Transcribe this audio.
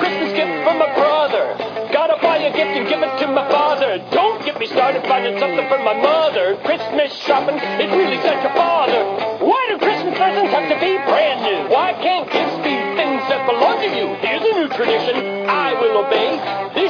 Christmas gift from my brother. Gotta buy a gift and give it to my father. Don't get me started finding something for my mother. Christmas shopping, it really such a bother. Why do Christmas presents have to be brand new? Why can't gifts be things that belong to you? Here's a new tradition I will obey.